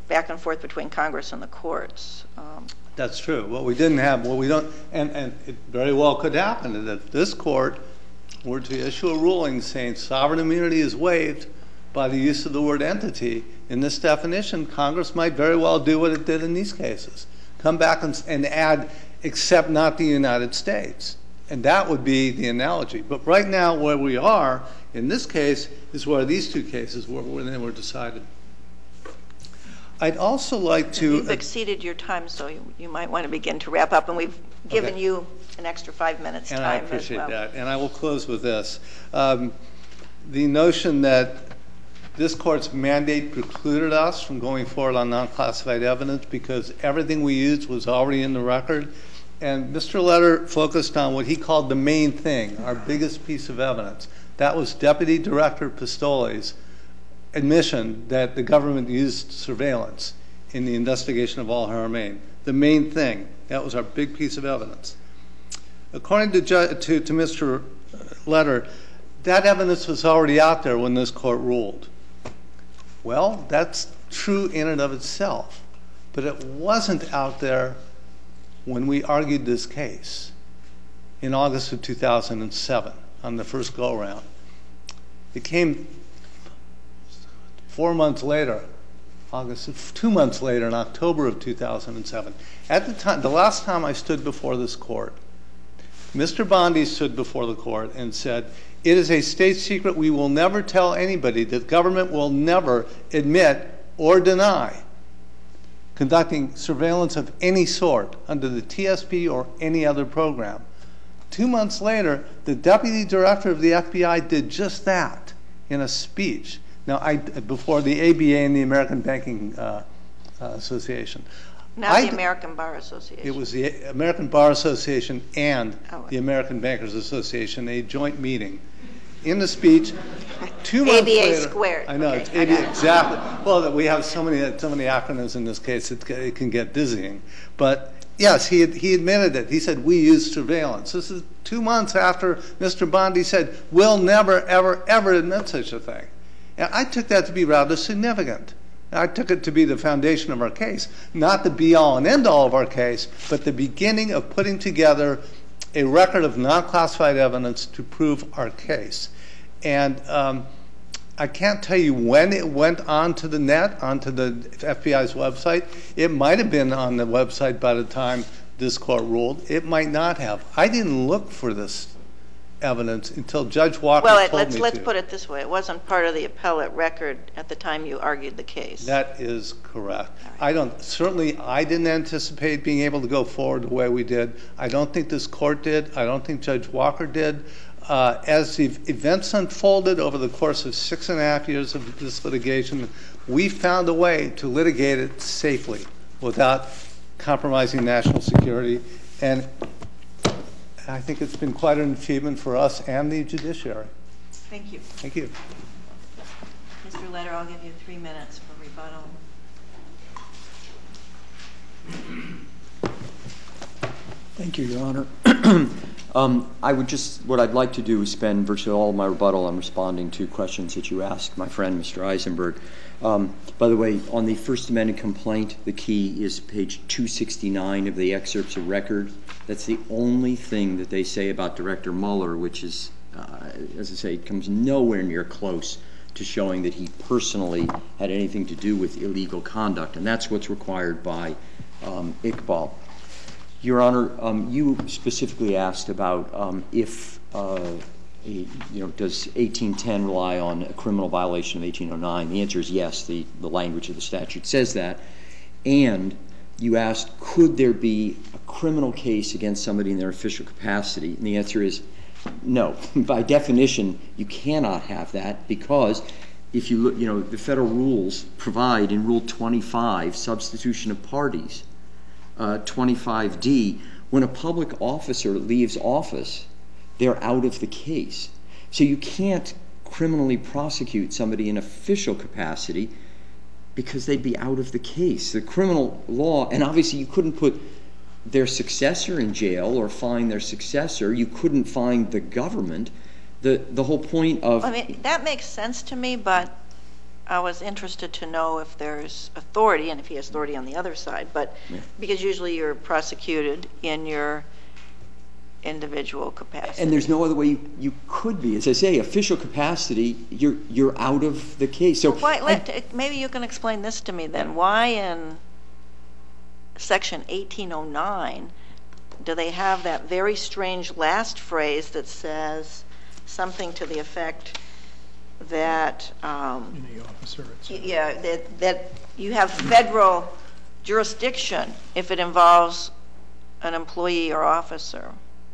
back and forth between Congress and the courts. That's true. What we didn't have, what we don't, and it very well could happen is that this court were to issue a ruling saying sovereign immunity is waived by the use of the word entity. In this definition, Congress might very well do what it did in these cases. Come back and add, except not the United States. And that would be the analogy. But right now, where we are, in this case, is where these two cases were when they were decided. I'd also like to... You've exceeded your time, so you might want to begin to wrap up. And we've given you an extra 5 minutes time as well. And I appreciate that. And I will close with this. The notion that this court's mandate precluded us from going forward on non-classified evidence because everything we used was already in the record. And Mr. Letter focused on what he called the main thing, our biggest piece of evidence. That was Deputy Director Pistole's admission that the government used surveillance in the investigation of Al-Haramain. The main thing. That was our big piece of evidence. According to Mr. Letter, that evidence was already out there when this court ruled. Well, that's true in and of itself. But it wasn't out there when we argued this case in August of 2007 on the first go-around. It came 4 months later, 2 months later, in October of 2007. At the time, the last time I stood before this court, Mr. Bondi stood before the court and said, "It is a state secret we will never tell anybody. The government will never admit or deny conducting surveillance of any sort under the TSP or any other program." 2 months later, the Deputy Director of the FBI did just that in a speech. Now, before the ABA and the American Banking Association. Not the American Bar Association. It was the American Bar Association and the American Bankers Association, a joint meeting. In the speech, 2 months ABA later, squared. I know, Okay, it's ABA, exactly. Well, we have so many acronyms in this case, it can get dizzying. But yes, he admitted it. He said, we used surveillance. This is 2 months after Mr. Bondi said, we'll never, ever, ever admit such a thing. And I took that to be rather significant. I took it to be the foundation of our case, not the be-all and end-all of our case, but the beginning of putting together a record of non-classified evidence to prove our case. And I can't tell you when it went onto the net, onto the FBI's website. It might have been on the website by the time this court ruled. It might not have. I didn't look for this evidence until Judge Walker told me to. Let's put it this way. It wasn't part of the appellate record at the time you argued the case. That is correct. I didn't anticipate being able to go forward the way we did. I don't think this court did. I don't think Judge Walker did. As the events unfolded over the course of 6.5 years of this litigation, we found a way to litigate it safely without compromising national security. And I think it's been quite an achievement for us and the judiciary. Thank you. Thank you. Mr. Letter, I'll give you 3 minutes for rebuttal. Thank you, Your Honor. What I'd like to do is spend virtually all of my rebuttal on responding to questions that you asked my friend, Mr. Eisenberg. By the way, on the First Amendment complaint, the key is page 269 of the excerpts of record. That's the only thing that they say about Director Mueller, which is, as I say, comes nowhere near close to showing that he personally had anything to do with illegal conduct, and that's what's required by Iqbal. Your Honor, you specifically asked about if does 1810 rely on a criminal violation of 1809? The answer is yes. The language of the statute says that. And you asked, could there be a criminal case against somebody in their official capacity? And the answer is no. By definition, you cannot have that because if you look, the federal rules provide in Rule 25, substitution of parties, 25D, when a public officer leaves office, they're out of the case. So you can't criminally prosecute somebody in official capacity because they'd be out of the case. The criminal law, and obviously you couldn't put their successor in jail or fine their successor. You couldn't fine the government. The whole point of... I mean, that makes sense to me, but I was interested to know if there's authority, and if he has authority on the other side, but because usually you're prosecuted in your individual capacity. And there's no other way you could be. As I say, official capacity, you're out of the case. So maybe you can explain this to me then. Why in Section 1809 do they have that very strange last phrase that says something to the effect that that you have federal jurisdiction if it involves an employee or officer?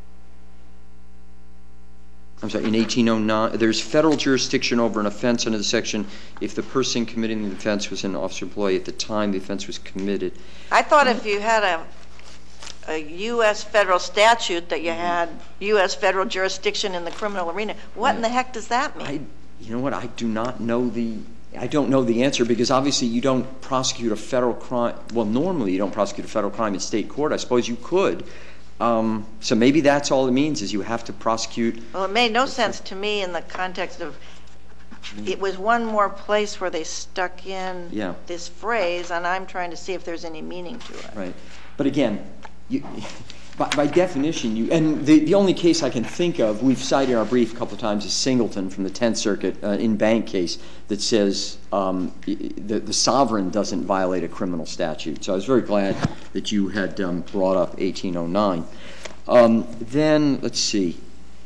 I'm sorry, in 1809, there's federal jurisdiction over an offense under the section if the person committing the offense was an officer employee at the time the offense was committed. I thought if you had a U.S. federal statute that you had U.S. federal jurisdiction in the criminal arena. What in the heck does that mean? You know what? I don't know the answer, because obviously you don't prosecute a federal crime. Well, normally you don't prosecute a federal crime in state court. I suppose you could. So maybe that's all it means, is you have to prosecute. Well, it made no sense to me in the context of it was one more place where they stuck in this phrase, and I'm trying to see if there's any meaning to it. Right. But again, by definition, and the only case I can think of, we've cited in our brief a couple of times, is Singleton from the 10th Circuit in bank case that says the sovereign doesn't violate a criminal statute. So I was very glad that you had brought up 1809. Then, let's see.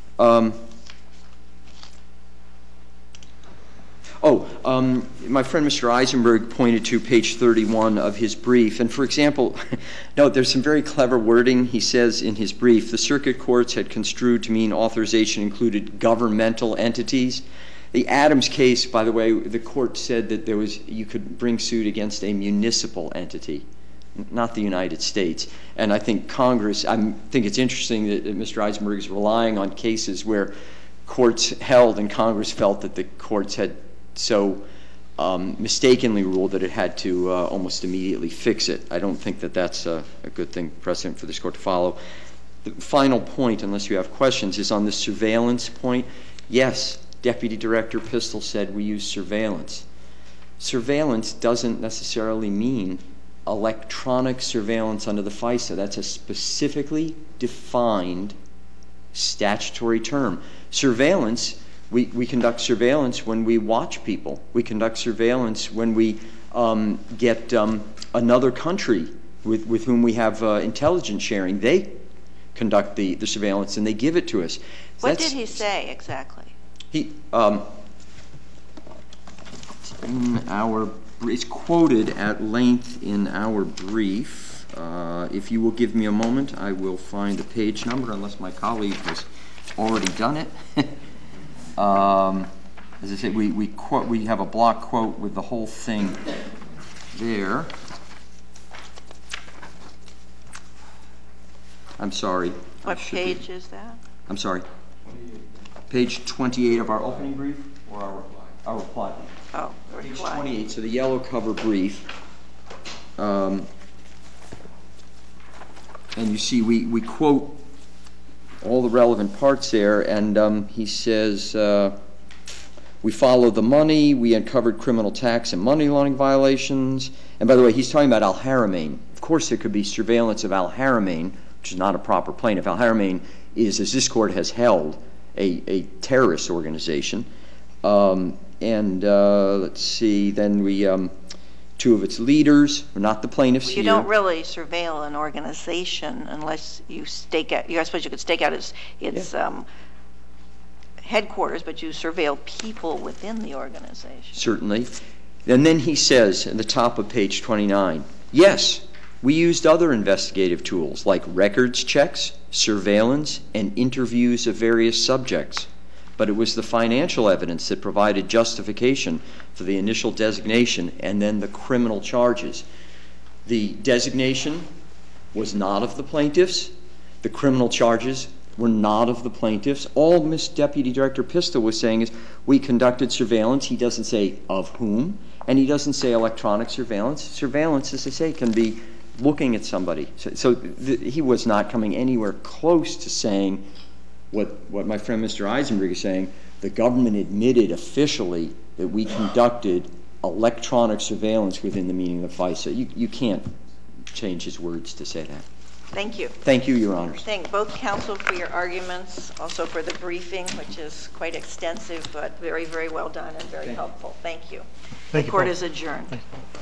My friend Mr. Eisenberg pointed to page 31 of his brief. And for example, note there's some very clever wording. He says in his brief, the circuit courts had construed to mean authorization included governmental entities. The Adams case, by the way, the court said that you could bring suit against a municipal entity, not the United States. And I think Congress, I think it's interesting that Mr. Eisenberg is relying on cases where courts held and Congress felt that the courts had so mistakenly ruled that it had to almost immediately fix it. I don't think that that's a good thing, precedent for this court to follow. The final point, unless you have questions, is on the surveillance point. Yes, Deputy Director Pistol said we use surveillance. Surveillance doesn't necessarily mean electronic surveillance under the FISA. That's a specifically defined statutory term. Surveillance, we conduct surveillance when we watch people. We conduct surveillance when we get another country with whom we have intelligence sharing. They conduct the surveillance and they give it to us. What did he say exactly? It's quoted at length in our brief. If you will give me a moment, I will find the page number, unless my colleague has already done it. As I said, we have a block quote with the whole thing there. I'm sorry. What page is that? I'm sorry. Page 28 of our opening brief, or our reply? Oh, page 28. So the yellow cover brief. And you see, we quote all the relevant parts there, and he says, we follow the money, we uncovered criminal tax and money laundering violations. And by the way, he's talking about Al Haramain. Of course, there could be surveillance of Al Haramain, which is not a proper plaintiff. Al Haramain is, as this court has held, a terrorist organization. Let's see, then we, two of its leaders, are not the plaintiffs here. You don't really surveil an organization unless you stake out, I suppose you could stake out its headquarters, but you surveil people within the organization. Certainly. And then he says at the top of page 29, yes, we used other investigative tools like records checks, surveillance, and interviews of various subjects. But it was the financial evidence that provided justification for the initial designation and then the criminal charges. The designation was not of the plaintiffs. The criminal charges were not of the plaintiffs. All Miss Deputy Director Pistol was saying is we conducted surveillance. He doesn't say of whom, and he doesn't say electronic surveillance. Surveillance, as I say, can be looking at somebody. So he was not coming anywhere close to saying what my friend Mr. Eisenberg is saying. The government admitted officially that we conducted electronic surveillance within the meaning of FISA. You can't change his words to say that. Thank you. Thank you, Your Honors. Thank both counsel for your arguments, also for the briefing, which is quite extensive, but very, very well done and very helpful. Thank you. Thank The you court both. is adjourned. Thank you.